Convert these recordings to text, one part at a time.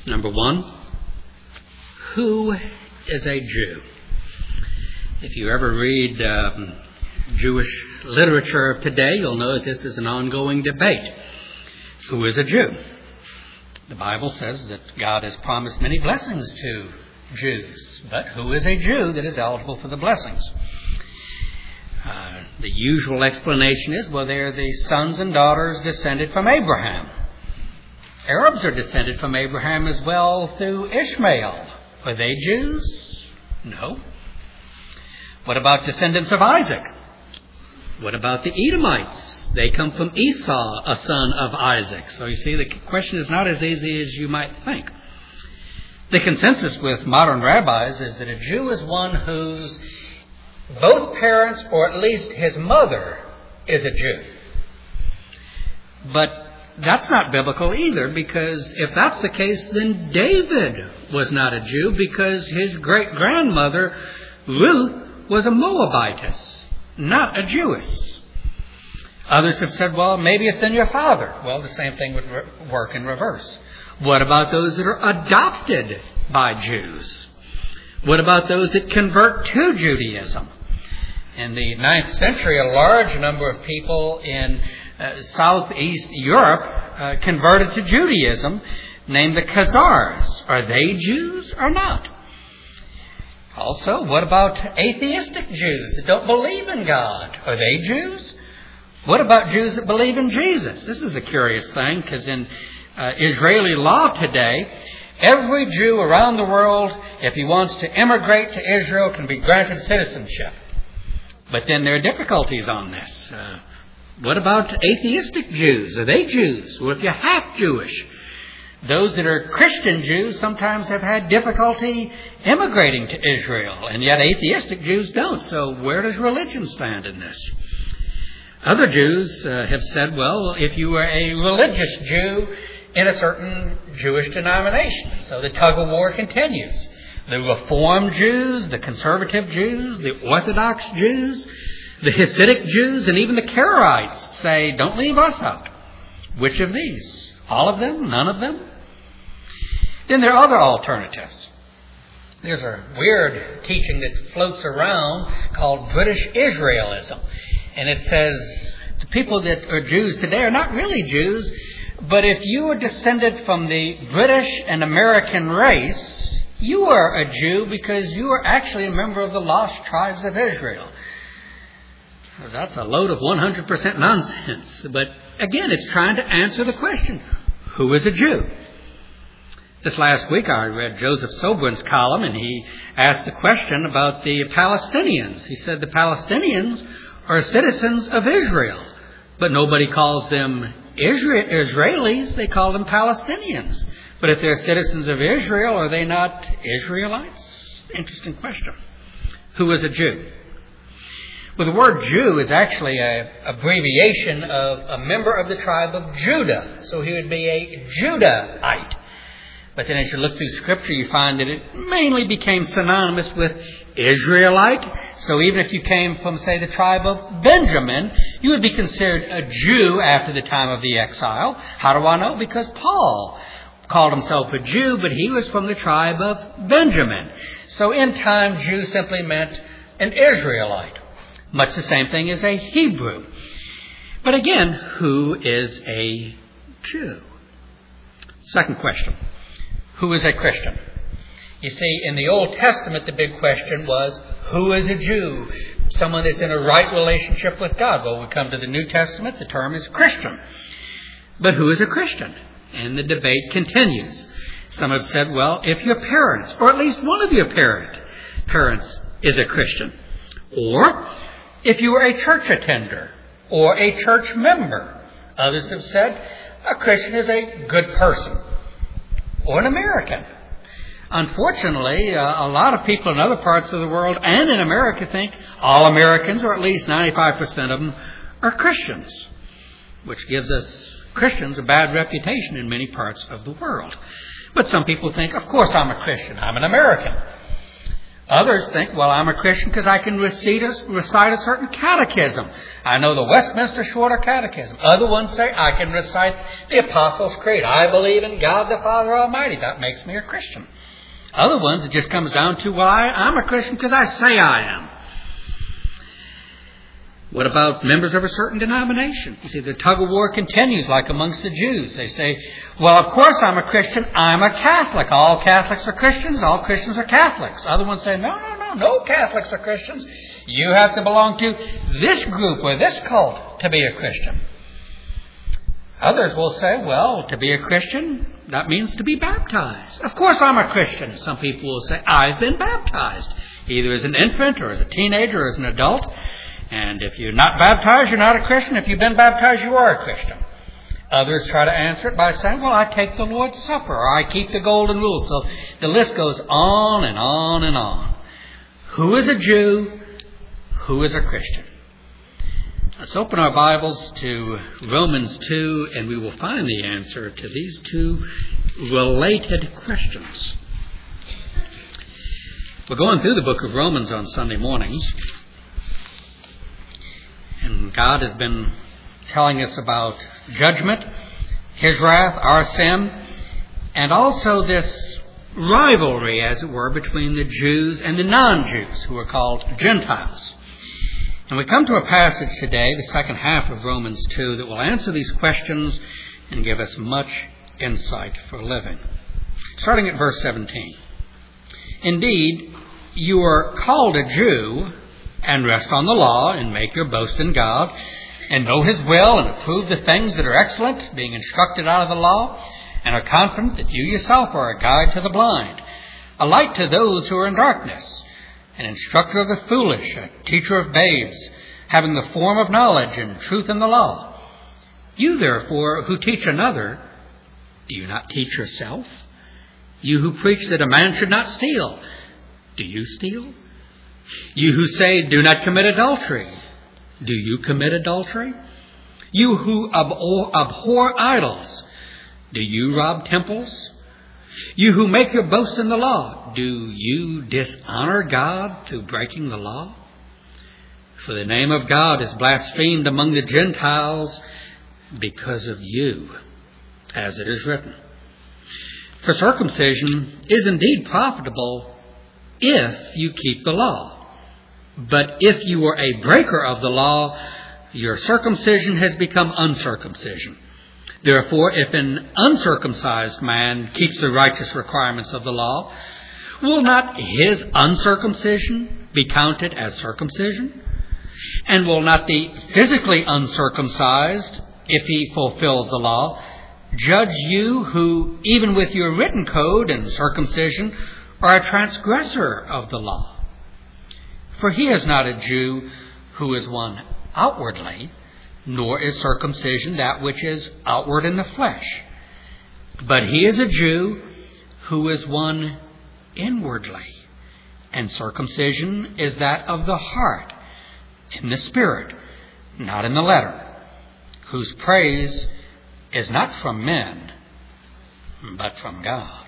Number one, who is a Jew? If you ever read Jewish literature of today, you'll know that this is an ongoing debate. Who is a Jew? The Bible says that God has promised many blessings to Jews, but who is a Jew that is eligible for the blessings? The usual explanation is, well, they're the sons and daughters descended from Abraham. Arabs are descended from Abraham as well through Ishmael. Were they Jews? No. What about descendants of Isaac? What about the Edomites? They come from Esau, a son of Isaac. So you see, the question is not as easy as you might think. The consensus with modern rabbis is that a Jew is one whose both parents, or at least his mother, is a Jew. But that's not biblical either, because if that's the case, then David was not a Jew, because his great-grandmother, Ruth, was a Moabitess, not a Jewess. Others have said, well, maybe it's in your father. Well, the same thing would work in reverse. What about those that are adopted by Jews? What about those that convert to Judaism? In the 9th century, a large number of people in Southeast Europe converted to Judaism, named the Khazars. Are they Jews or not? Also, what about atheistic Jews that don't believe in God? Are they Jews? What about Jews that believe in Jesus? This is a curious thing, because in Israeli law today, every Jew around the world, if he wants to immigrate to Israel, can be granted citizenship. But then there are difficulties on this. What about atheistic Jews? Are they Jews? Well, if you're half Jewish, those that are Christian Jews sometimes have had difficulty immigrating to Israel, and yet atheistic Jews don't. So where does religion stand in this? Other Jews have said, well, if you were a religious Jew in a certain Jewish denomination. So the tug-of-war continues. The Reformed Jews, the conservative Jews, the Orthodox Jews, the Hasidic Jews, and even the Karaites say, don't leave us out. Which of these? All of them? None of them? Then there are other alternatives. There's a weird teaching that floats around called British Israelism. And it says the people that are Jews today are not really Jews, but if you are descended from the British and American race, you are a Jew because you are actually a member of the lost tribes of Israel. That's a load of 100% nonsense. But again, it's trying to answer the question, who is a Jew? This last week I read Joseph Sobrin's column, and he asked the question about the Palestinians. He said the Palestinians are citizens of Israel, but nobody calls them Israelis, they call them Palestinians. But if they're citizens of Israel, are they not Israelites? Interesting question. Who is a Jew? Well, the word Jew is actually an abbreviation of a member of the tribe of Judah. So he would be a Judahite. But then as you look through Scripture, you find that it mainly became synonymous with Israelite. So even if you came from, say, the tribe of Benjamin, you would be considered a Jew after the time of the exile. How do I know? Because Paul called himself a Jew, but he was from the tribe of Benjamin. So in time, Jew simply meant an Israelite. Much the same thing as a Hebrew. But again, who is a Jew? Second question. Who is a Christian? You see, in the Old Testament, the big question was, who is a Jew? Someone that's in a right relationship with God. Well, we come to the New Testament, the term is Christian. But who is a Christian? And the debate continues. Some have said, well, if your parents, or at least one of your parents is a Christian, or if you were a church attender or a church member. Others have said a Christian is a good person or an American. Unfortunately, a lot of people in other parts of the world and in America think all Americans, or at least 95% of them, are Christians, which gives us Christians a bad reputation in many parts of the world. But some people think, of course I'm a Christian, I'm an American. Others think, well, I'm a Christian because I can recite a certain catechism. I know the Westminster Shorter Catechism. Other ones say, I can recite the Apostles' Creed. I believe in God the Father Almighty. That makes me a Christian. Other ones, it just comes down to, well, I'm a Christian because I say I am. What about members of a certain denomination? You see, the tug-of-war continues like amongst the Jews. They say, well, of course I'm a Christian. I'm a Catholic. All Catholics are Christians. All Christians are Catholics. Other ones say, no Catholics are Christians. You have to belong to this group or this cult to be a Christian. Others will say, well, to be a Christian, that means to be baptized. Of course I'm a Christian. Some people will say, I've been baptized, either as an infant or as a teenager or as an adult. And if you're not baptized, you're not a Christian. If you've been baptized, you are a Christian. Others try to answer it by saying, well, I take the Lord's Supper, or I keep the Golden Rule. So the list goes on and on and on. Who is a Jew? Who is a Christian? Let's open our Bibles to Romans 2, and we will find the answer to these two related questions. We're going through the book of Romans on Sunday mornings. And God has been telling us about judgment, His wrath, our sin, and also this rivalry, as it were, between the Jews and the non-Jews, who are called Gentiles. And we come to a passage today, the second half of Romans 2, that will answer these questions and give us much insight for living. Starting at verse 17. Indeed, you are called a Jew, and rest on the law, and make your boast in God, and know His will, and approve the things that are excellent, being instructed out of the law, and are confident that you yourself are a guide to the blind, a light to those who are in darkness, an instructor of the foolish, a teacher of babes, having the form of knowledge and truth in the law. You, therefore, who teach another, do you not teach yourself? You who preach that a man should not steal, do you steal? You who say, do not commit adultery, do you commit adultery? You who abhor idols, do you rob temples? You who make your boast in the law, do you dishonor God through breaking the law? For the name of God is blasphemed among the Gentiles because of you, as it is written. For circumcision is indeed profitable if you keep the law. But if you are a breaker of the law, your circumcision has become uncircumcision. Therefore, if an uncircumcised man keeps the righteous requirements of the law, will not his uncircumcision be counted as circumcision? And will not the physically uncircumcised, if he fulfills the law, judge you who, even with your written code and circumcision, are a transgressor of the law? For he is not a Jew who is one outwardly, nor is circumcision that which is outward in the flesh. But he is a Jew who is one inwardly, and circumcision is that of the heart, in the spirit, not in the letter, whose praise is not from men, but from God.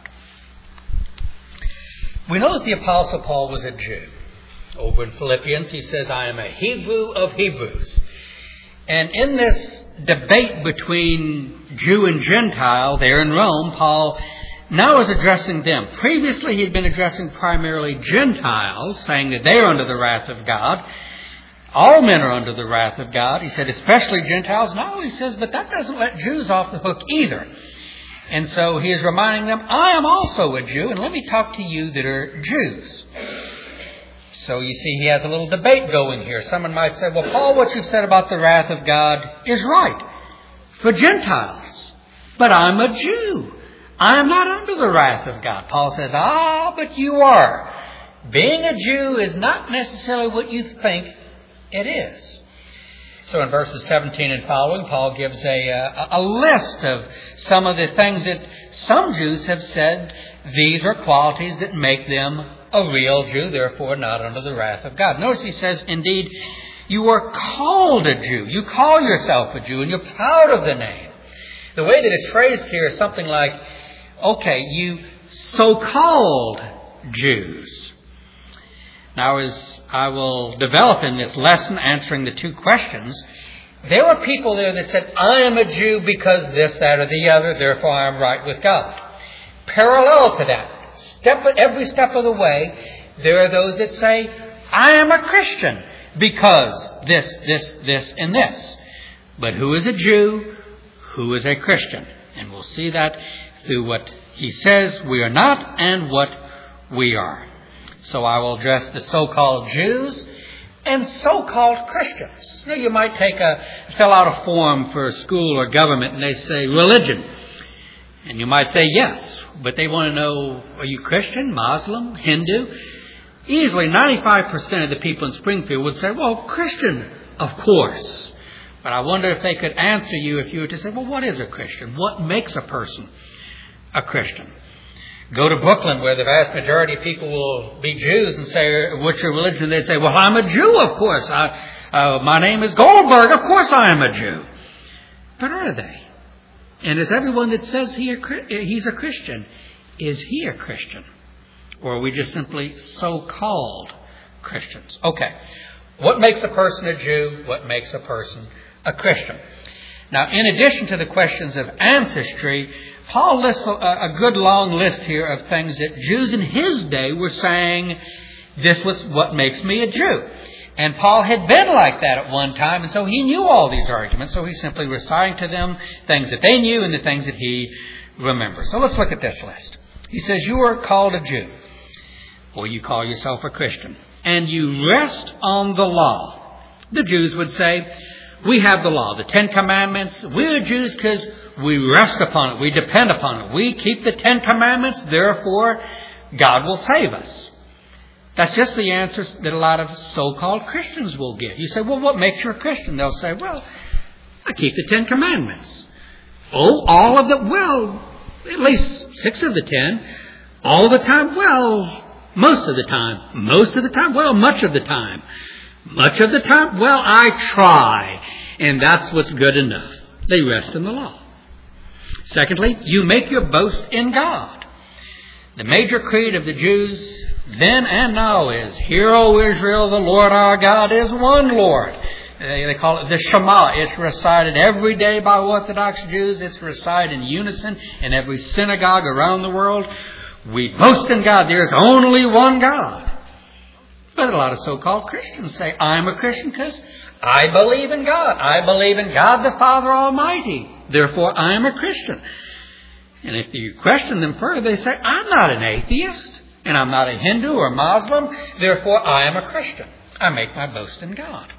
We know that the Apostle Paul was a Jew. Over in Philippians, he says, I am a Hebrew of Hebrews. And in this debate between Jew and Gentile there in Rome, Paul now is addressing them. Previously, he had been addressing primarily Gentiles, saying that they are under the wrath of God. All men are under the wrath of God. He said, especially Gentiles. Now he says, but that doesn't let Jews off the hook either. And so he is reminding them, I am also a Jew, and let me talk to you that are Jews. So you see, he has a little debate going here. Someone might say, well, Paul, what you've said about the wrath of God is right for Gentiles. But I'm a Jew. I am not under the wrath of God. Paul says, but you are. Being a Jew is not necessarily what you think it is. So in verses 17 and following, Paul gives a list of some of the things that some Jews have said these are qualities that make them a real Jew, therefore not under the wrath of God. Notice he says, indeed, you are called a Jew. You call yourself a Jew, and you're proud of the name. The way that it's phrased here is something like, okay, you so-called Jews. Now, as I will develop in this lesson answering the two questions, there were people there that said, I am a Jew because this, that, or the other, therefore I am right with God. Parallel to that, every step of the way, there are those that say, I am a Christian because this, and this. But who is a Jew? Who is a Christian? And we'll see that through what he says we are not and what we are. So I will address the so-called Jews and so-called Christians. Now, you might fill out a form for school or government and they say religion. And you might say yes, but they want to know, are you Christian, Muslim, Hindu? Easily 95% of the people in Springfield would say, well, Christian, of course. But I wonder if they could answer you if you were to say, well, what is a Christian? What makes a person a Christian? Go to Brooklyn, where the vast majority of people will be Jews, and say, what's your religion? They say, well, I'm a Jew, of course. My name is Goldberg. Of course I am a Jew. But are they? And is everyone that says he's a Christian, is he a Christian? Or are we just simply so-called Christians? Okay. What makes a person a Jew? What makes a person a Christian? Now, in addition to the questions of ancestry, Paul lists a good long list here of things that Jews in his day were saying, this was what makes me a Jew. And Paul had been like that at one time, and so he knew all these arguments. So he's simply reciting to them things that they knew and the things that he remembered. So let's look at this list. He says, you are called a Jew, or you call yourself a Christian, and you rest on the law. The Jews would say, we have the law, the Ten Commandments. We're Jews because we rest upon it. We depend upon it. We keep the Ten Commandments. Therefore, God will save us. That's just the answer that a lot of so-called Christians will give. You say, well, what makes you a Christian? They'll say, well, I keep the Ten Commandments. Oh, all of them? Well, at least 6 of the 10. All the time? Well, most of the time. Most of the time? Well, much of the time. Much of the time? Well, I try. And that's what's good enough. They rest in the law. Secondly, you make your boast in God. The major creed of the Jews then and now is, Hear, O Israel, the Lord our God is one Lord. They call it the Shema. It's recited every day by Orthodox Jews. It's recited in unison in every synagogue around the world. We boast in God. There's only one God. But a lot of so-called Christians say, I'm a Christian because I believe in God. I believe in God the Father Almighty. Therefore, I am a Christian. And if you question them further, they say, I'm not an atheist, and I'm not a Hindu or Muslim. Therefore, I am a Christian. I make my boast in God.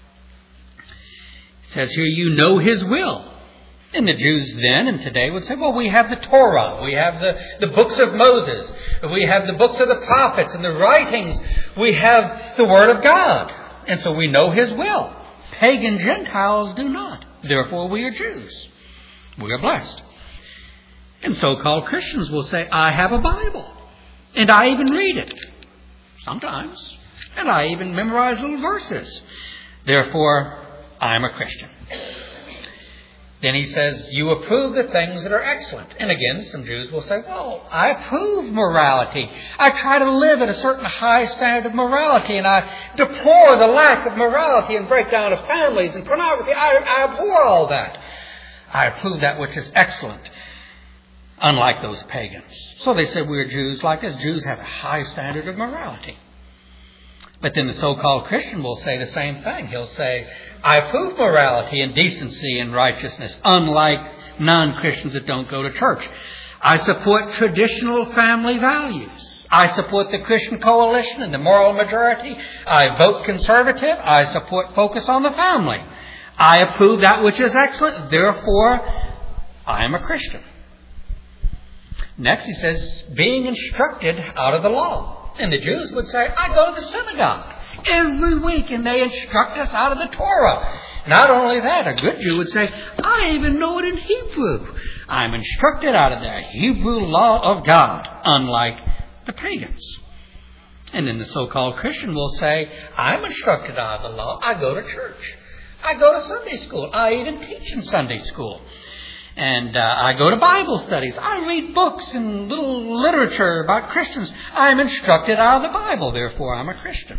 It says here, you know His will. And the Jews then and today would say, well, we have the Torah. We have the books of Moses. We have the books of the prophets and the writings. We have the Word of God. And so we know His will. Pagan Gentiles do not. Therefore, we are Jews. We are blessed. And so-called Christians will say, I have a Bible. And I even read it. Sometimes. And I even memorize little verses. Therefore, I am a Christian. Then he says, you approve the things that are excellent. And again, some Jews will say, well, I approve morality. I try to live at a certain high standard of morality, and I deplore the lack of morality and breakdown of families and pornography. I abhor all that. I approve that which is excellent, unlike those pagans. So they say we're Jews like us. Jews have a high standard of morality. But then the so-called Christian will say the same thing. He'll say, I approve morality and decency and righteousness, unlike non-Christians that don't go to church. I support traditional family values. I support the Christian coalition and the moral majority. I vote conservative. I support focus on the family. I approve that which is excellent. Therefore, I am a Christian. Next, he says, being instructed out of the law. And the Jews would say, I go to the synagogue every week and they instruct us out of the Torah. Not only that, a good Jew would say, I even know it in Hebrew. I'm instructed out of the Hebrew law of God, unlike the pagans. And then the so-called Christian will say, I'm instructed out of the law. I go to church. I go to Sunday school. I even teach in Sunday school. And I go to Bible studies. I read books and little literature about Christians. I'm instructed out of the Bible, therefore I'm a Christian.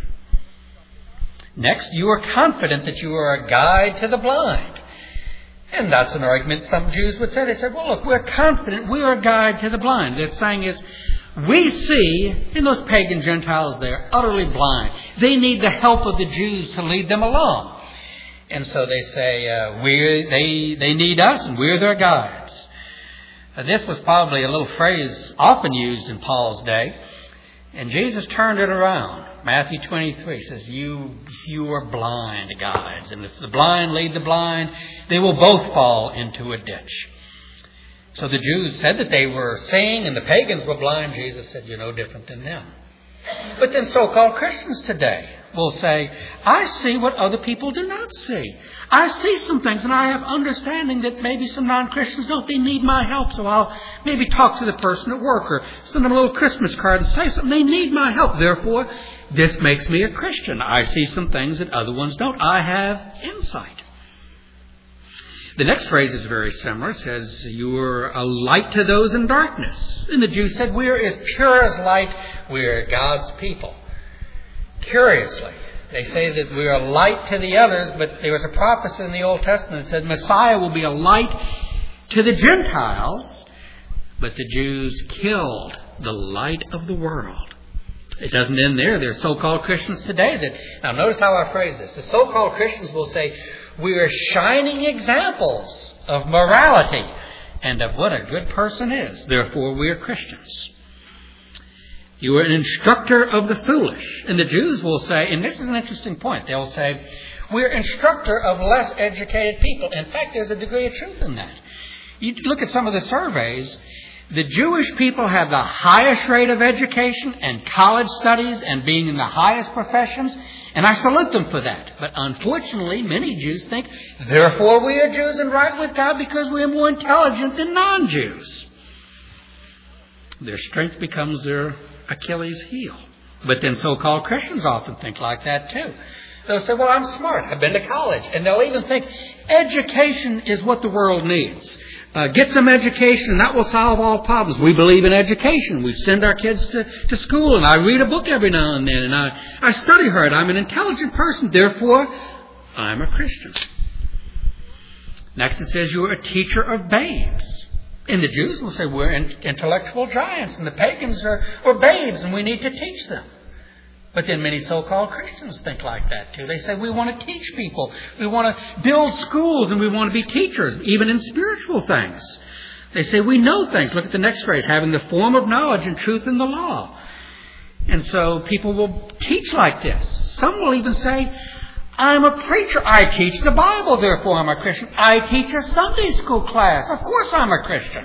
Next, you are confident that you are a guide to the blind. And that's an argument some Jews would say. They said, well, look, we're confident we are a guide to the blind. They're saying is, we see in those pagan Gentiles, they're utterly blind. They need the help of the Jews to lead them along. And so they say, they need us and we're their guides. This was probably a little phrase often used in Paul's day. And Jesus turned it around. Matthew 23 says, you are blind guides. And if the blind lead the blind, they will both fall into a ditch. So the Jews said that they were seeing and the pagans were blind. Jesus said, you're no different than them. But then so-called Christians today will say, I see what other people do not see. I see some things and I have understanding that maybe some non-Christians don't. They need my help, so I'll maybe talk to the person at work or send them a little Christmas card and say something. They need my help. Therefore, this makes me a Christian. I see some things that other ones don't. I have insight. The next phrase is very similar. It says, you are a light to those in darkness. And the Jews said, we are as pure as light. We are God's people. Curiously, they say that we are light to the others, but there was a prophecy in the Old Testament that said Messiah will be a light to the Gentiles, but the Jews killed the light of the world. It doesn't end there. There are so-called Christians today that, now notice how I phrase this. The so-called Christians will say, we are shining examples of morality and of what a good person is. Therefore, we are Christians. You are an instructor of the foolish. And the Jews will say, and this is an interesting point, they'll say, we're instructor of less educated people. In fact, there's a degree of truth in that. You look at some of the surveys, the Jewish people have the highest rate of education and college studies and being in the highest professions. And I salute them for that. But unfortunately, many Jews think, therefore we are Jews and right with God because we are more intelligent than non-Jews. Their strength becomes their Achilles heel. But then so-called Christians often think like that too. They'll say, well, I'm smart. I've been to college. And they'll even think education is what the world needs. Get some education and that will solve all problems. We believe in education. We send our kids to school and I read a book every now and then and I study hard. I'm an intelligent person. Therefore, I'm a Christian. Next it says you are a teacher of babes. And the Jews will say we're intellectual giants and the pagans are babes and we need to teach them. But then many so-called Christians think like that too. They say we want to teach people. We want to build schools and we want to be teachers, even in spiritual things. They say we know things. Look at the next phrase, having the form of knowledge and truth in the law. And so people will teach like this. Some will even say, I'm a preacher. I teach the Bible, therefore I'm a Christian. I teach a Sunday school class. Of course I'm a Christian.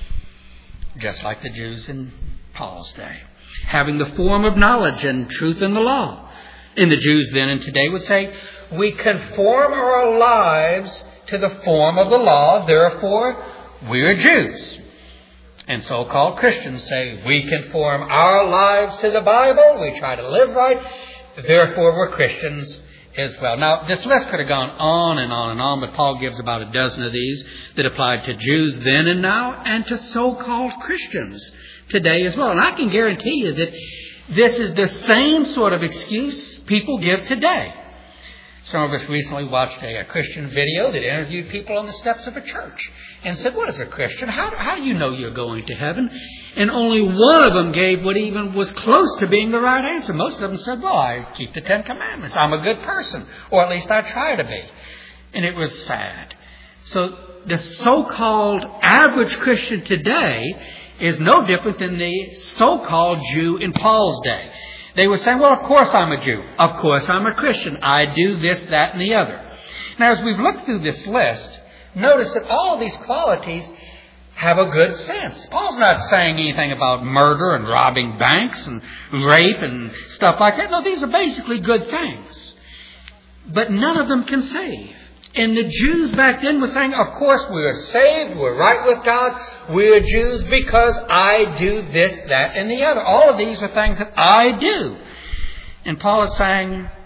Just like the Jews in Paul's day. Having the form of knowledge and truth in the law. And the Jews then and today would say, we conform our lives to the form of the law, therefore we are Jews. And so-called Christians say, we conform our lives to the Bible, we try to live right, therefore we're Christians as well. Now, this list could have gone on and on and on, but Paul gives about a dozen of these that applied to Jews then and now and to so-called Christians today as well. And I can guarantee you that this is the same sort of excuse people give today. Some of us recently watched a Christian video that interviewed people on the steps of a church and said, what is a Christian? How do you know you're going to heaven? And only one of them gave what even was close to being the right answer. Most of them said, well, I keep the 10 Commandments. I'm a good person. Or at least I try to be. And it was sad. So the so-called average Christian today is no different than the so-called Jew in Paul's day. They were saying, well, of course I'm a Jew. Of course I'm a Christian. I do this, that, and the other. Now, as we've looked through this list, notice that all of these qualities have a good sense. Paul's not saying anything about murder and robbing banks and rape and stuff like that. No, these are basically good things. But none of them can save. And the Jews back then were saying, of course we are saved, we're right with God, we are Jews because I do this, that, and the other. All of these are things that I do. And Paul is saying,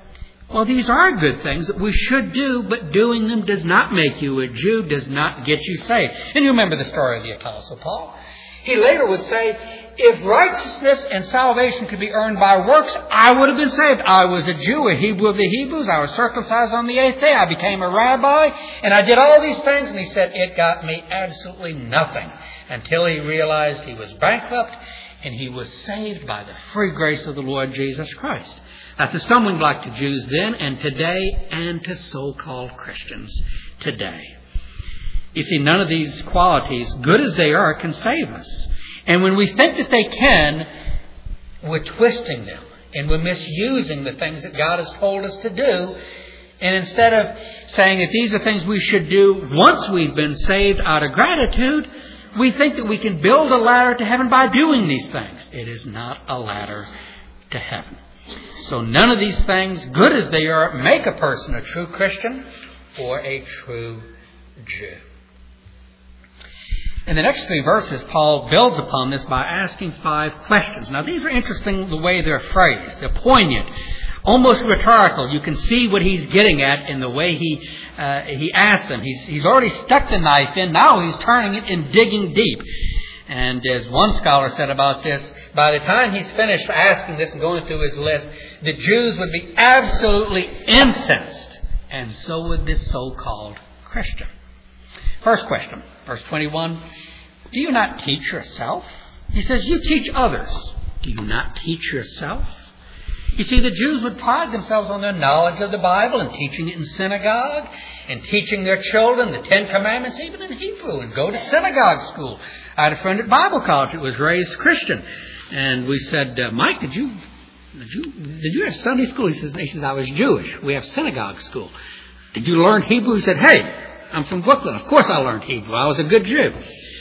Well, these are good things that we should do, but doing them does not make you a Jew, does not get you saved. And you remember the story of the Apostle Paul. He later would say, if righteousness and salvation could be earned by works, I would have been saved. I was a Jew, a Hebrew of the Hebrews. I was circumcised on the 8th day. I became a rabbi, and I did all these things. And he said, it got me absolutely nothing, until he realized he was bankrupt and he was saved by the free grace of the Lord Jesus Christ. That's a stumbling block to Jews then and today, and to so-called Christians today. You see, none of these qualities, good as they are, can save us. And when we think that they can, we're twisting them. And we're misusing the things that God has told us to do. And instead of saying that these are things we should do once we've been saved out of gratitude, we think that we can build a ladder to heaven by doing these things. It is not a ladder to heaven. So none of these things, good as they are, make a person a true Christian or a true Jew. In the next 3 verses, Paul builds upon this by asking 5 questions. Now, these are interesting the way they're phrased. They're poignant, almost rhetorical. You can see what he's getting at in the way he asks them. He's already stuck the knife in. Now he's turning it and digging deep. And as one scholar said about this, by the time he's finished asking this and going through his list, the Jews would be absolutely incensed. And so would this so-called Christian. First question, verse 21. Do you not teach yourself? He says, you teach others. Do you not teach yourself? You see, the Jews would pride themselves on their knowledge of the Bible and teaching it in synagogue and teaching their children the 10 Commandments, even in Hebrew, and go to synagogue school. I had a friend at Bible college that was raised Christian. And we said, Mike, did you have Sunday school? He says, I was Jewish. We have synagogue school. Did you learn Hebrew? He said, hey, I'm from Brooklyn. Of course I learned Hebrew. I was a good Jew.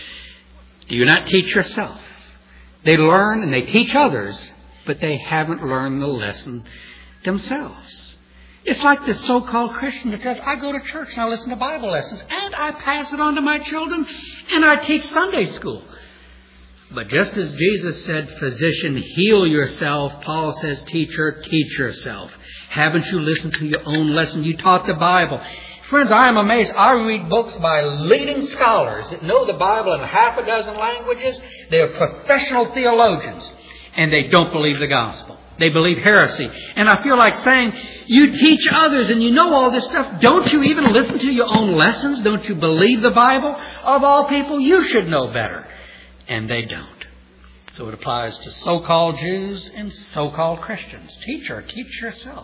Do you not teach yourself? They learn and they teach others, but they haven't learned the lesson themselves. It's like this so-called Christian that says, I go to church and I listen to Bible lessons and I pass it on to my children and I teach Sunday school. But just as Jesus said, physician, heal yourself, Paul says, teacher, teach yourself. Haven't you listened to your own lesson? You taught the Bible. Friends, I am amazed. I read books by leading scholars that know the Bible in 6 languages. They are professional theologians, and they don't believe the gospel. They believe heresy. And I feel like saying, you teach others and you know all this stuff. Don't you even listen to your own lessons? Don't you believe the Bible? Of all people, you should know better. And they don't. So it applies to so-called Jews and so-called Christians. Teacher, teach yourself.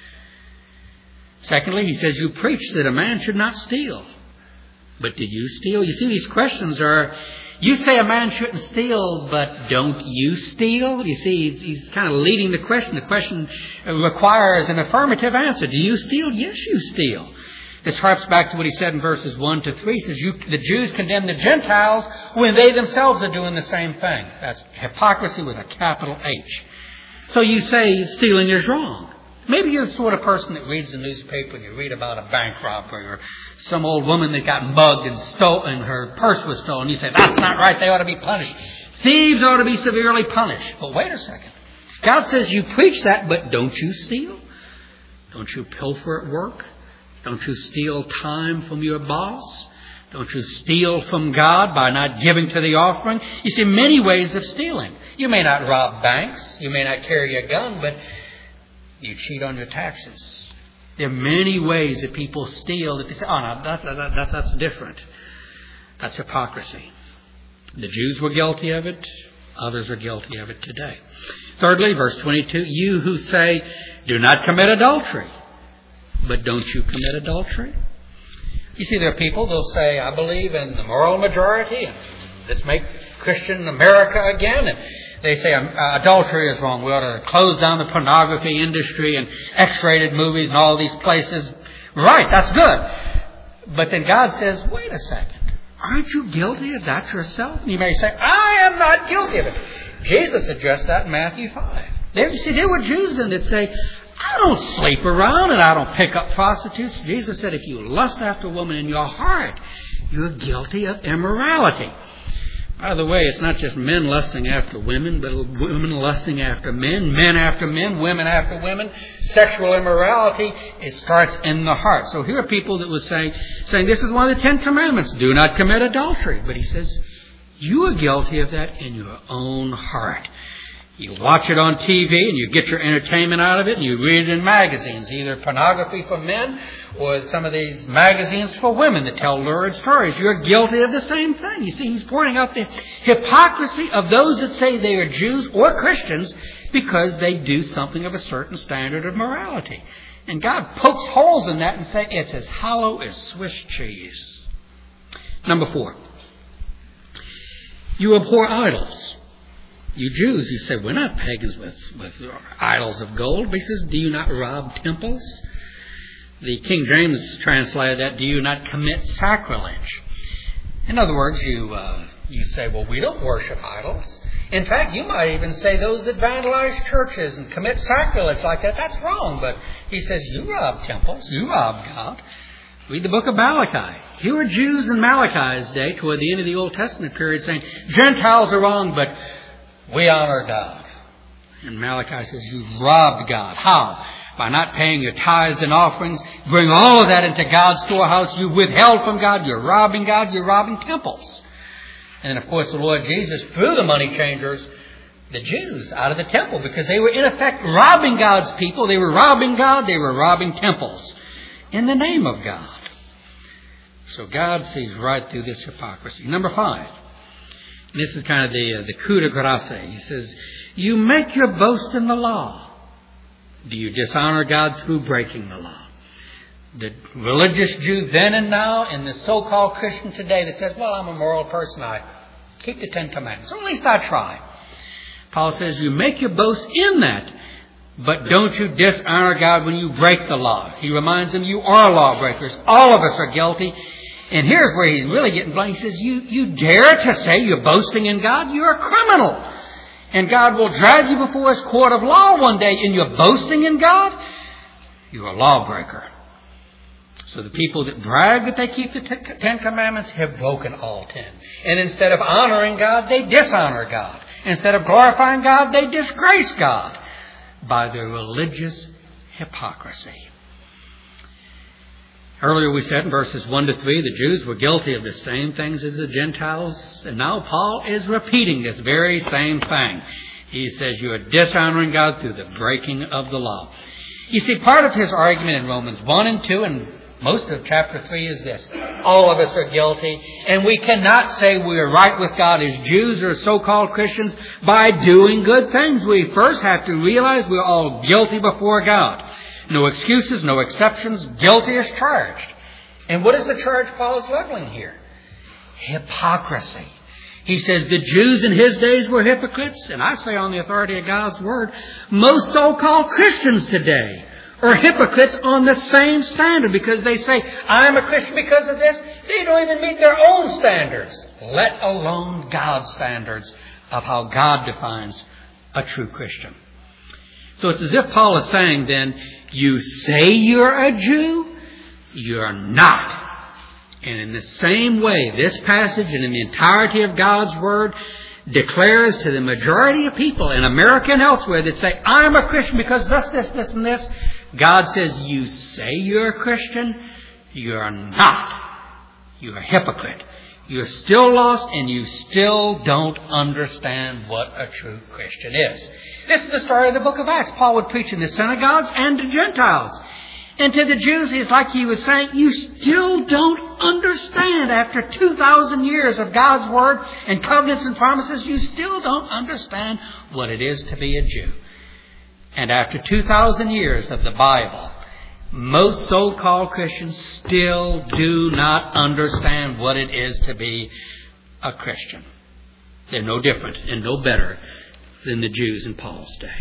Secondly, he says, you preach that a man should not steal. But do you steal? You see, these questions are, you say a man shouldn't steal, but don't you steal? You see, he's kind of leading the question. The question requires an affirmative answer. Do you steal? Yes, you steal. This harps back to what he said in verses 1 to 3. He says, the Jews condemn the Gentiles when they themselves are doing the same thing. That's hypocrisy with a capital H. So you say stealing is wrong. Maybe you're the sort of person that reads the newspaper and you read about a bank robbery or some old woman that got mugged and stolen, her purse was stolen. You say, that's not right. They ought to be punished. Thieves ought to be severely punished. But wait a second. God says you preach that, but don't you steal? Don't you pilfer at work? Don't you steal time from your boss? Don't you steal from God by not giving to the offering? You see, many ways of stealing. You may not rob banks. You may not carry a gun, but you cheat on your taxes. There are many ways that people steal that they say, oh, no, that's different. That's hypocrisy. The Jews were guilty of it. Others are guilty of it today. Thirdly, verse 22, you who say, do not commit adultery. But don't you commit adultery? You see, there are people, they'll say, I believe in the moral majority, and let's make Christian America again. And they say adultery is wrong. We ought to close down the pornography industry and X-rated movies and all these places. Right, that's good. But then God says, wait a second. Aren't you guilty of that yourself? And you may say, I am not guilty of it. Jesus addressed that in Matthew 5. There were Jews in that say, I don't sleep around and I don't pick up prostitutes. Jesus said, if you lust after a woman in your heart, you're guilty of immorality. By the way, it's not just men lusting after women, but women lusting after men after men, women after women. Sexual immorality, it starts in the heart. So here are people that was saying this is one of the 10 Commandments, do not commit adultery. But he says, you are guilty of that in your own heart. You watch it on TV and you get your entertainment out of it and you read it in magazines, either pornography for men or some of these magazines for women that tell lurid stories. You're guilty of the same thing. You see, he's pointing out the hypocrisy of those that say they are Jews or Christians because they do something of a certain standard of morality. And God pokes holes in that and says it's as hollow as Swiss cheese. Number 4. You abhor idols. You Jews, you say, we're not pagans with idols of gold. But he says, do you not rob temples? The King James translated that, do you not commit sacrilege? In other words, you say, well, we don't worship idols. In fact, you might even say those that vandalize churches and commit sacrilege like that, that's wrong. But he says, you rob temples, you rob God. Read the book of Malachi. Here were Jews in Malachi's day, toward the end of the Old Testament period, saying, Gentiles are wrong, but we honor God. And Malachi says, you've robbed God. How? By not paying your tithes and offerings. Bring all of that into God's storehouse. You've withheld from God. You're robbing God. You're robbing temples. And of course, the Lord Jesus threw the money changers, the Jews, out of the temple because they were in effect robbing God's people. They were robbing God. They were robbing temples in the name of God. So God sees right through this hypocrisy. Number 5. And this is kind of the coup de grace. He says, you make your boast in the law. Do you dishonor God through breaking the law? The religious Jew then and now and the so-called Christian today that says, well, I'm a moral person. I keep the 10 Commandments. Or at least I try. Paul says, you make your boast in that. But don't you dishonor God when you break the law. He reminds them, you are lawbreakers. All of us are guilty. And here's where he's really getting blamed. He says, you dare to say you're boasting in God? You're a criminal. And God will drag you before his court of law one day, and you're boasting in God? You're a lawbreaker. So the people that brag that they keep the 10 Commandments have broken all 10. And instead of honoring God, they dishonor God. Instead of glorifying God, they disgrace God by their religious hypocrisy. Earlier we said in verses 1 to 3, the Jews were guilty of the same things as the Gentiles. And now Paul is repeating this very same thing. He says you are dishonoring God through the breaking of the law. You see, part of his argument in Romans 1 and 2 and most of chapter 3 is this. All of us are guilty. And we cannot say we are right with God as Jews or so-called Christians by doing good things. We first have to realize we're all guilty before God. No excuses, no exceptions. Guilty as charged. And what is the charge Paul is leveling here? Hypocrisy. He says the Jews in his days were hypocrites. And I say on the authority of God's word, most so-called Christians today are hypocrites on the same standard because they say, I'm a Christian because of this. They don't even meet their own standards, let alone God's standards of how God defines a true Christian. So it's as if Paul is saying then, you say you're a Jew, you're not. And in the same way, this passage and in the entirety of God's Word declares to the majority of people in America and elsewhere that say, I'm a Christian because this, and this. God says, you say you're a Christian, you're not. You're a hypocrite. You're still lost and you still don't understand what a true Christian is. This is the story of the book of Acts. Paul would preach in the synagogues and to Gentiles. And to the Jews, it's like he was saying, you still don't understand after 2,000 years of God's Word and covenants and promises, you still don't understand what it is to be a Jew. And after 2,000 years of the Bible, most so-called Christians still do not understand what it is to be a Christian. They're no different and no better than the Jews in Paul's day.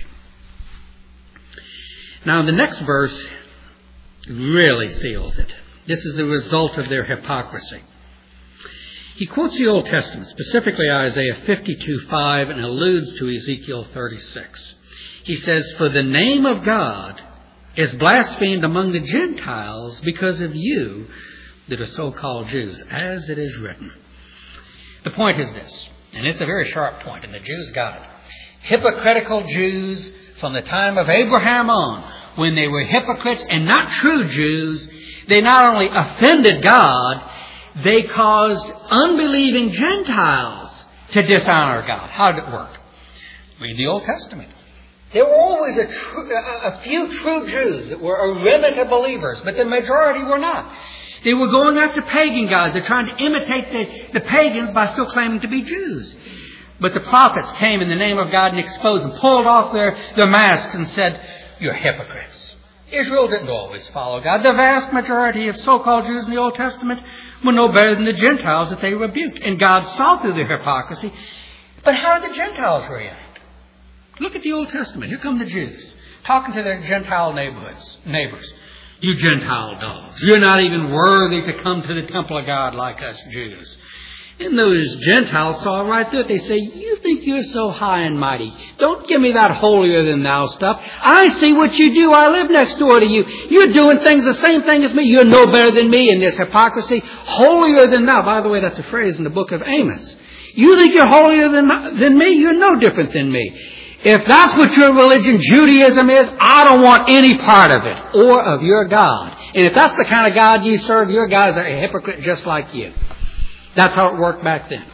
Now, the next verse really seals it. This is the result of their hypocrisy. He quotes the Old Testament, specifically Isaiah 52:5, and alludes to Ezekiel 36. He says, for the name of God is blasphemed among the Gentiles because of you that are so-called Jews, as it is written. The point is this. And it's a very sharp point, and the Jews got it. Hypocritical Jews from the time of Abraham on, when they were hypocrites and not true Jews, they not only offended God, they caused unbelieving Gentiles to dishonor God. How did it work? Read the Old Testament. There were always a few true Jews that were a remnant of believers, but the majority were not. They were going after pagan gods. They're trying to imitate the pagans by still claiming to be Jews. But the prophets came in the name of God and exposed them, pulled off their masks and said, "You're hypocrites." Israel didn't always follow God. The vast majority of so-called Jews in the Old Testament were no better than the Gentiles that they rebuked. And God saw through their hypocrisy. But how did the Gentiles react? Look at the Old Testament. Here come the Jews, talking to their Gentile neighbors. "You Gentile dogs, you're not even worthy to come to the temple of God like us Jews." And those Gentiles saw right through it. They say, "You think you're so high and mighty. Don't give me that holier than thou stuff. I see what you do. I live next door to you. You're doing things the same thing as me. You're no better than me in this hypocrisy. Holier than thou." By the way, that's a phrase in the book of Amos. You think you're holier than me? You're no different than me. If that's what your religion, Judaism, is, I don't want any part of it or of your God. And if that's the kind of God you serve, your God is a hypocrite just like you. That's how it worked back then.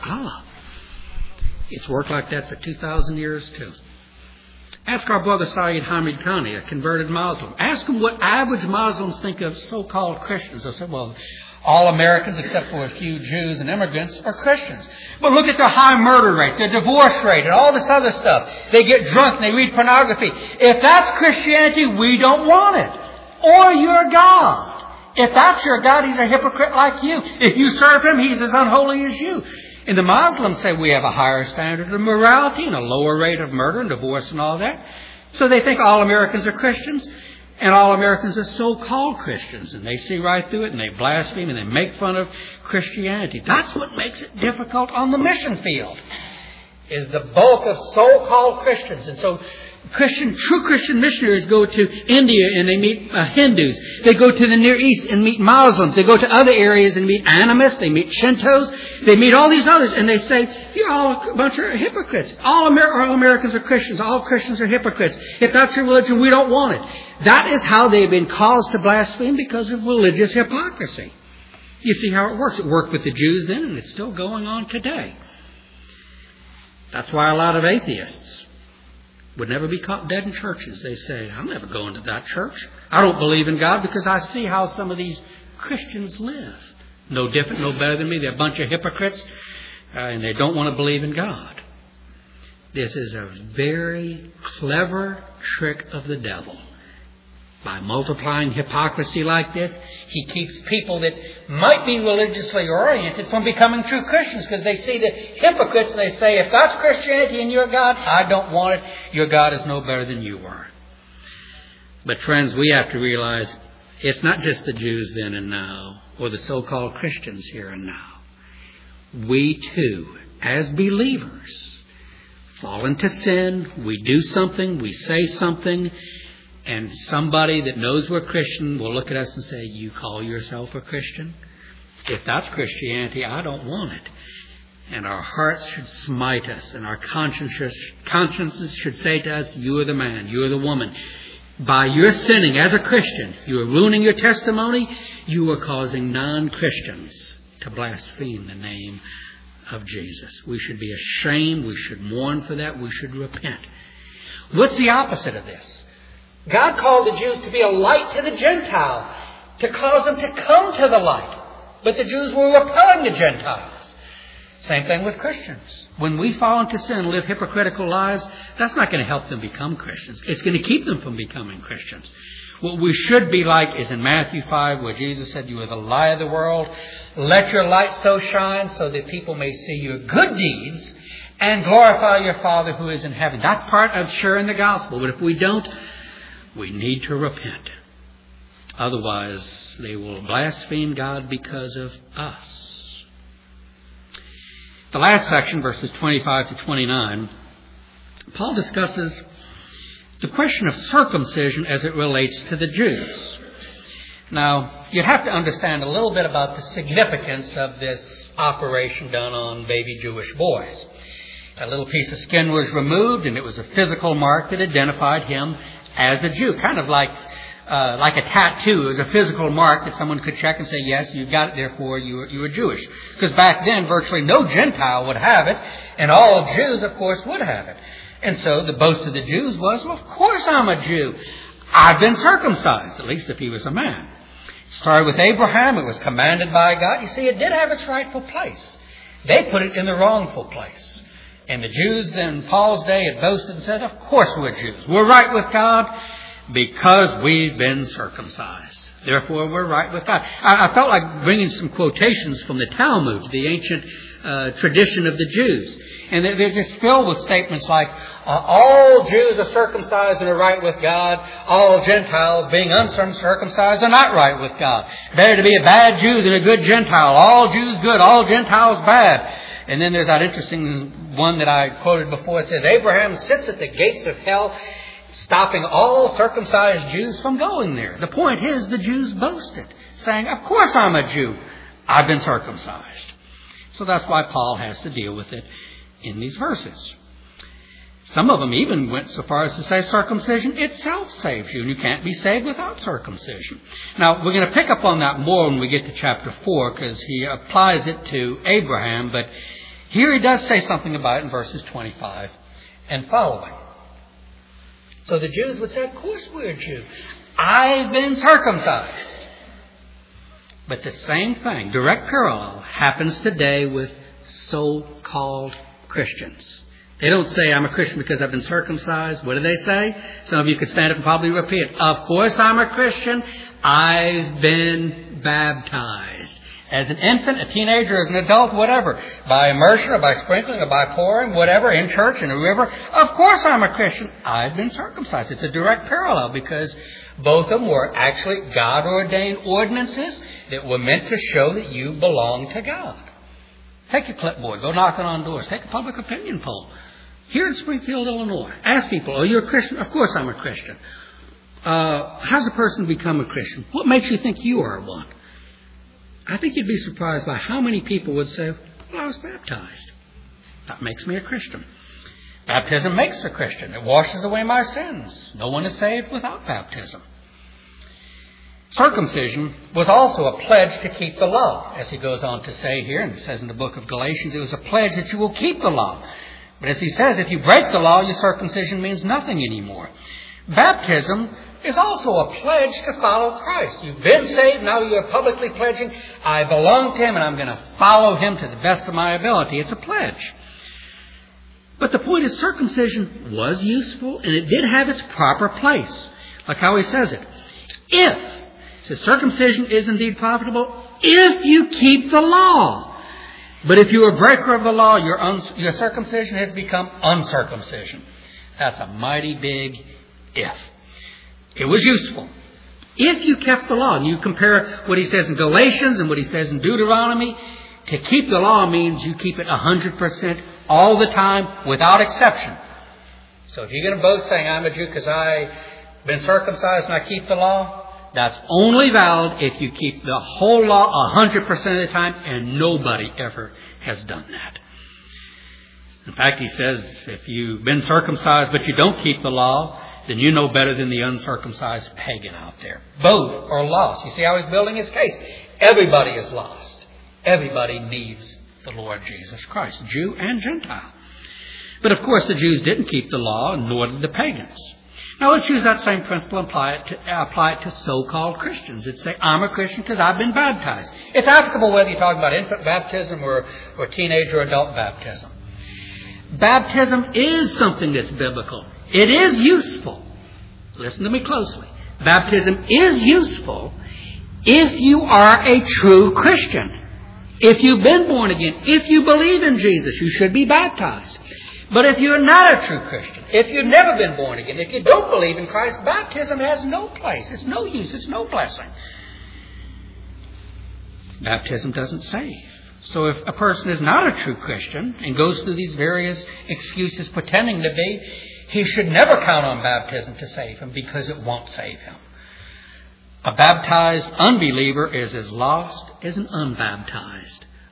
It's worked like that for 2,000 years too. Ask our brother Saeed Hamid Khani, a converted Muslim. Ask him what average Muslims think of so-called Christians. They'll say, well, all Americans except for a few Jews and immigrants are Christians. But look at their high murder rate, their divorce rate, and all this other stuff. They get drunk and they read pornography. If that's Christianity, we don't want it. Or your God. If that's your God, he's a hypocrite like you. If you serve him, he's as unholy as you. And the Muslims say we have a higher standard of morality and a lower rate of murder and divorce and all that. So they think all Americans are Christians and all Americans are so-called Christians. And they see right through it and they blaspheme and they make fun of Christianity. That's what makes it difficult on the mission field, is the bulk of so-called Christians. And so true Christian missionaries go to India and they meet Hindus. They go to the Near East and meet Muslims. They go to other areas and meet animists. They meet Shintos. They meet all these others. And they say, you're all a bunch of hypocrites. All Americans are Christians. All Christians are hypocrites. If that's your religion, we don't want it. That is how they've been caused to blaspheme, because of religious hypocrisy. You see how it works. It worked with the Jews then, and it's still going on today. That's why a lot of atheists would never be caught dead in churches. They say, I'm never going to that church. I don't believe in God because I see how some of these Christians live. No different, no better than me. They're a bunch of hypocrites, and they don't want to believe in God. This is a very clever trick of the devil. By multiplying hypocrisy like this, he keeps people that might be religiously oriented from becoming true Christians, because they see the hypocrites and they say, if that's Christianity and your God, I don't want it. Your God is no better than you are. But friends, we have to realize it's not just the Jews then and now, or the so-called Christians here and now. We too, as believers, fall into sin. We do something, we say something, and somebody that knows we're Christian will look at us and say, you call yourself a Christian? If that's Christianity, I don't want it. And our hearts should smite us, and our consciences should say to us, you are the man, you are the woman. By your sinning as a Christian, you are ruining your testimony. You are causing non-Christians to blaspheme the name of Jesus. We should be ashamed. We should mourn for that. We should repent. What's the opposite of this? God called the Jews to be a light to the Gentile, to cause them to come to the light. But the Jews were repelling the Gentiles. Same thing with Christians. When we fall into sin and live hypocritical lives, that's not going to help them become Christians. It's going to keep them from becoming Christians. What we should be like is in Matthew 5, where Jesus said, you are the light of the world. Let your light so shine so that people may see your good deeds and glorify your Father who is in heaven. That's part of sharing the gospel. But if we don't, we need to repent. Otherwise, they will blaspheme God because of us. The last section, verses 25 to 29, Paul discusses the question of circumcision as it relates to the Jews. Now, you have to understand a little bit about the significance of this operation done on baby Jewish boys. A little piece of skin was removed, and it was a physical mark that identified him as a Jew, kind of like a tattoo. It was a physical mark that someone could check and say, yes, you got it, therefore you were Jewish. Because back then, virtually no Gentile would have it, and all Jews, of course, would have it. And so the boast of the Jews was, well, of course I'm a Jew. I've been circumcised, at least if he was a man. It started with Abraham. It was commanded by God. You see, it did have its rightful place. They put it in the wrongful place. And the Jews in Paul's day had boasted and said, of course we're Jews. We're right with God because we've been circumcised. Therefore, we're right with God. I felt like bringing some quotations from the Talmud, the ancient tradition of the Jews. And they're just filled with statements like, all Jews are circumcised and are right with God. All Gentiles, being uncircumcised, are not right with God. Better to be a bad Jew than a good Gentile. All Jews good, all Gentiles bad. And then there's that interesting one that I quoted before. It says, Abraham sits at the gates of hell, stopping all circumcised Jews from going there. The point is, the Jews boasted, saying, of course I'm a Jew. I've been circumcised. So that's why Paul has to deal with it in these verses. Some of them even went so far as to say circumcision itself saves you, and you can't be saved without circumcision. Now, we're going to pick up on that more when we get to chapter 4, because he applies it to Abraham, but here he does say something about it in verses 25 and following. So the Jews would say, of course we're Jews. I've been circumcised. But the same thing, direct parallel, happens today with so-called Christians. They don't say, I'm a Christian because I've been circumcised. What do they say? Some of you could stand up and probably repeat it. Of course I'm a Christian. I've been baptized. As an infant, a teenager, as an adult, whatever. By immersion or by sprinkling or by pouring, whatever, in church, in a river. Of course I'm a Christian. I've been circumcised. It's a direct parallel because both of them were actually God-ordained ordinances that were meant to show that you belong to God. Take your clipboard. Go knocking on doors. Take a public opinion poll. Here in Springfield, Illinois, ask people, are you a Christian? Of course I'm a Christian. How's a person become a Christian? What makes you think you are one? I think you'd be surprised by how many people would say, well, I was baptized. That makes me a Christian. Baptism makes a Christian. It washes away my sins. No one is saved without baptism. Circumcision was also a pledge to keep the law, as he goes on to say here, and it says in the book of Galatians, it was a pledge that you will keep the law. But as he says, if you break the law, your circumcision means nothing anymore. Baptism is also a pledge to follow Christ. You've been saved, now you're publicly pledging, I belong to Him and I'm going to follow Him to the best of my ability. It's a pledge. But the point is, circumcision was useful and it did have its proper place. Like how he says it. Circumcision is indeed profitable if you keep the law. But if you're a breaker of the law, your circumcision has become uncircumcision. That's a mighty big if. It was useful if you kept the law. And you compare what he says in Galatians and what he says in Deuteronomy. To keep the law means you keep it 100% all the time without exception. So if you're going to boast saying, I'm a Jew because I've been circumcised and I keep the law, that's only valid if you keep the whole law 100% of the time, and nobody ever has done that. In fact, he says, if you've been circumcised but you don't keep the law, then you know better than the uncircumcised pagan out there. Both are lost. You see how he's building his case? Everybody is lost. Everybody needs the Lord Jesus Christ, Jew and Gentile. But of course the Jews didn't keep the law, nor did the pagans. Now let's use that same principle and apply it to so-called Christians. It's say, I'm a Christian because I've been baptized. It's applicable whether you're talking about infant baptism or teenage or adult baptism. Baptism is something that's biblical. It is useful. Listen to me closely. Baptism is useful if you are a true Christian. If you've been born again, if you believe in Jesus, you should be baptized. But if you're not a true Christian, if you've never been born again, if you don't believe in Christ, baptism has no place. It's no use. It's no blessing. Baptism doesn't save. So if a person is not a true Christian and goes through these various excuses pretending to be, he should never count on baptism to save him because it won't save him. A baptized unbeliever is as lost as an unbaptized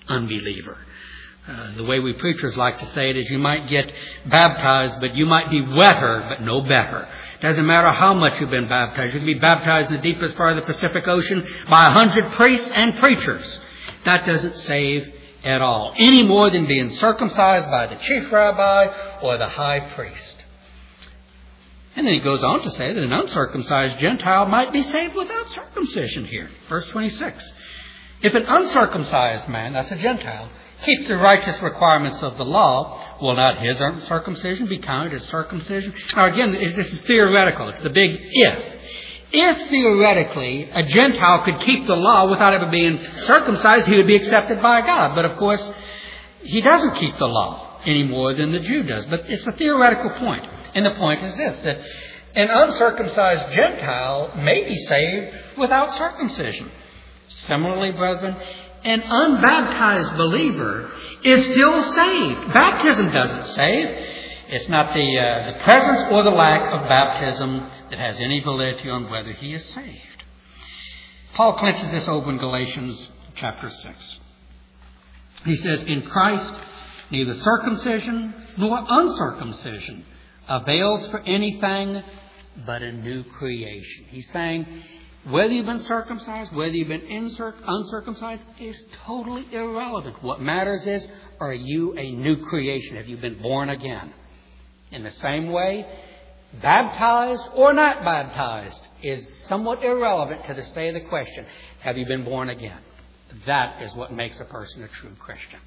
unbeliever. The way we preachers like to say it is you might get baptized, but you might be wetter, but no better. Doesn't matter how much you've been baptized. You can be baptized in the deepest part of the Pacific Ocean by 100 priests and preachers. That doesn't save at all, any more than being circumcised by the chief rabbi or the high priest. And then he goes on to say that an uncircumcised Gentile might be saved without circumcision here. Verse 26. If an uncircumcised man, that's a Gentile, keeps the righteous requirements of the law, will not his uncircumcision be counted as circumcision? Now again, this is theoretical. It's the big if. If theoretically a Gentile could keep the law without ever being circumcised, he would be accepted by God. But of course, he doesn't keep the law any more than the Jew does. But it's a theoretical point. And the point is this, that an uncircumcised Gentile may be saved without circumcision. Similarly, brethren, an unbaptized believer is still saved. Baptism doesn't save. It's not the presence or the lack of baptism that has any validity on whether he is saved. Paul clinches this over in Galatians chapter 6. He says, in Christ, neither circumcision nor uncircumcision avails for anything but a new creation. He's saying, whether you've been circumcised, whether you've been uncircumcised, is totally irrelevant. What matters is, are you a new creation? Have you been born again? In the same way, baptized or not baptized is somewhat irrelevant to the state of the question. Have you been born again? That is what makes a person a true Christian.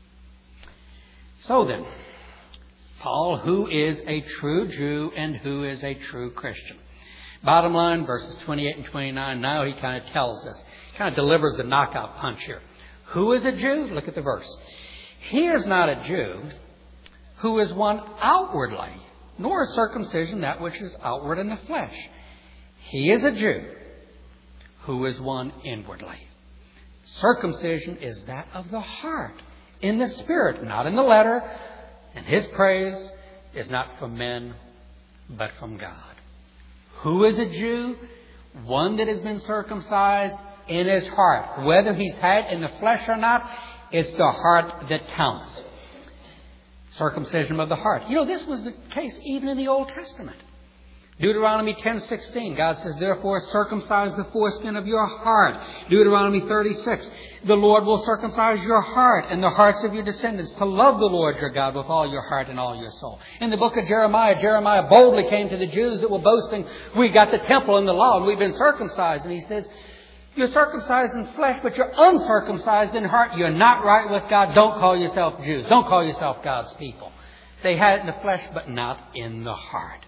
So then, Paul, who is a true Jew and who is a true Christian? Bottom line, verses 28 and 29, now he kind of tells us, kind of delivers a knockout punch here. Who is a Jew? Look at the verse. He is not a Jew who is one outwardly, nor is circumcision that which is outward in the flesh. He is a Jew who is one inwardly. Circumcision is that of the heart, in the spirit, not in the letter. And his praise is not from men, but from God. Who is a Jew? One that has been circumcised in his heart. Whether he's had it in the flesh or not, it's the heart that counts. Circumcision of the heart. You know, this was the case even in the Old Testament. Deuteronomy 10:16, God says, therefore circumcise the foreskin of your heart. Deuteronomy 36, the Lord will circumcise your heart and the hearts of your descendants to love the Lord your God with all your heart and all your soul. In the book of Jeremiah boldly came to the Jews that were boasting, we got the temple and the law and we've been circumcised. And he says, you're circumcised in flesh, but you're uncircumcised in heart. You're not right with God. Don't call yourself Jews. Don't call yourself God's people. They had it in the flesh, but not in the heart.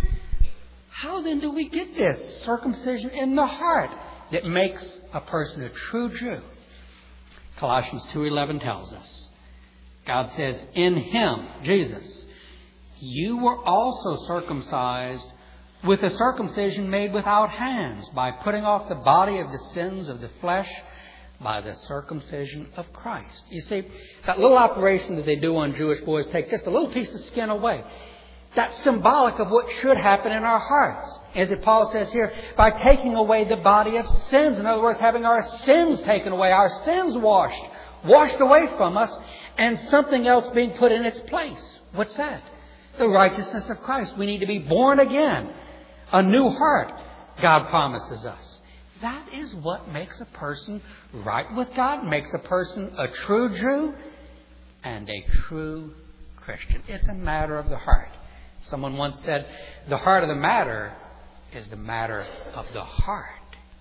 How then do we get this circumcision in the heart that makes a person a true Jew? Colossians 2:11 tells us. God says, in Him, Jesus, you were also circumcised with a circumcision made without hands, by putting off the body of the sins of the flesh by the circumcision of Christ. You see, that little operation that they do on Jewish boys, take just a little piece of skin away. That's symbolic of what should happen in our hearts. As Paul says here, by taking away the body of sins. In other words, having our sins taken away, our sins washed away from us, and something else being put in its place. What's that? The righteousness of Christ. We need to be born again. A new heart, God promises us. That is what makes a person right with God, makes a person a true Jew and a true Christian. It's a matter of the heart. Someone once said, the heart of the matter is the matter of the heart.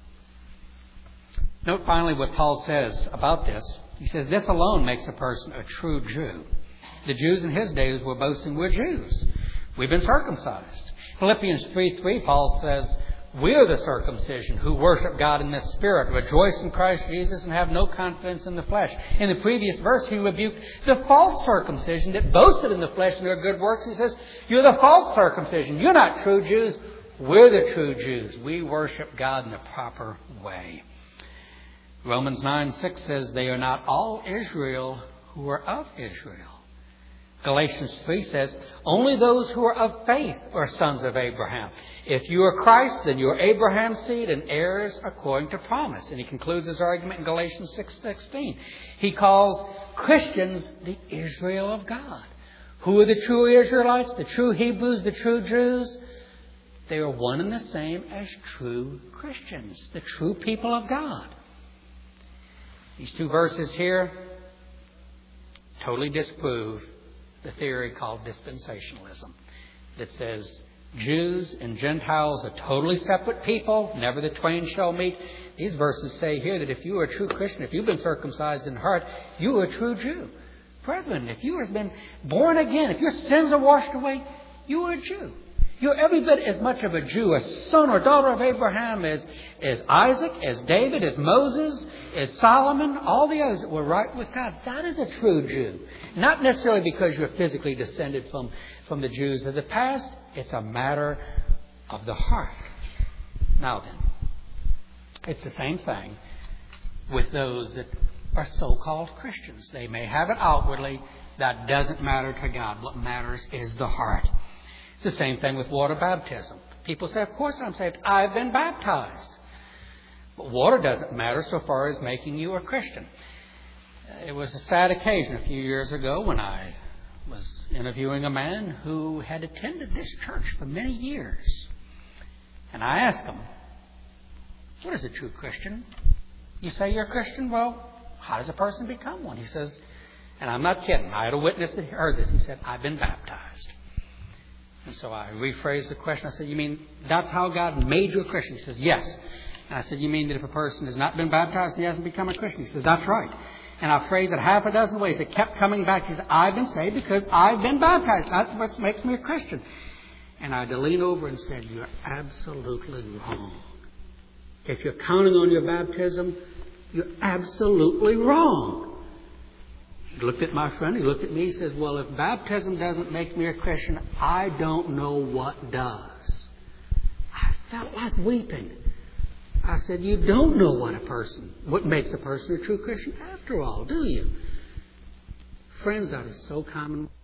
Note finally what Paul says about this. He says, this alone makes a person a true Jew. The Jews in his days were boasting, we're Jews. We've been circumcised. Philippians 3:3, Paul says, we're the circumcision who worship God in the Spirit, rejoice in Christ Jesus, and have no confidence in the flesh. In the previous verse, he rebuked the false circumcision that boasted in the flesh and their good works. He says, you're the false circumcision. You're not true Jews. We're the true Jews. We worship God in the proper way. Romans 9:6 says, they are not all Israel who are of Israel. Galatians 3 says, only those who are of faith are sons of Abraham. If you are Christ, then you are Abraham's seed and heirs according to promise. And he concludes his argument in Galatians 6:16. He calls Christians the Israel of God. Who are the true Israelites, the true Hebrews, the true Jews? They are one and the same as true Christians, the true people of God. These two verses here totally disprove the theory called dispensationalism that says Jews and Gentiles are totally separate people, never the twain shall meet. These verses say here that if you are a true Christian, if you've been circumcised in heart, you are a true Jew. Brethren, if you have been born again, if your sins are washed away, you are a Jew. You're every bit as much of a Jew, a son or daughter of Abraham as Isaac, as David, as Moses, as Solomon, all the others that were right with God. That is a true Jew. Not necessarily because you're physically descended from the Jews of the past. It's a matter of the heart. Now then, it's the same thing with those that are so-called Christians. They may have it outwardly. That doesn't matter to God. What matters is the heart. It's the same thing with water baptism. People say, of course I'm saved. I've been baptized. But water doesn't matter so far as making you a Christian. It was a sad occasion a few years ago when I was interviewing a man who had attended this church for many years. And I asked him, what is a true Christian? You say you're a Christian? Well, how does a person become one? He says, and I'm not kidding, I had a witness that heard this. He said, I've been baptized. And so I rephrased the question. I said, you mean that's how God made you a Christian? He says, yes. And I said, you mean that if a person has not been baptized, he hasn't become a Christian? He says, that's right. And I phrased it half a dozen ways. It kept coming back. He said, I've been saved because I've been baptized. That's what makes me a Christian. And I had to lean over and said, you're absolutely wrong. If you're counting on your baptism, you're absolutely wrong. He looked at my friend. He looked at me. He says, well, if baptism doesn't make me a Christian, I don't know what does. I felt like weeping. I said, you don't know what makes a person a true Christian after all, do you? Friends, that is so common.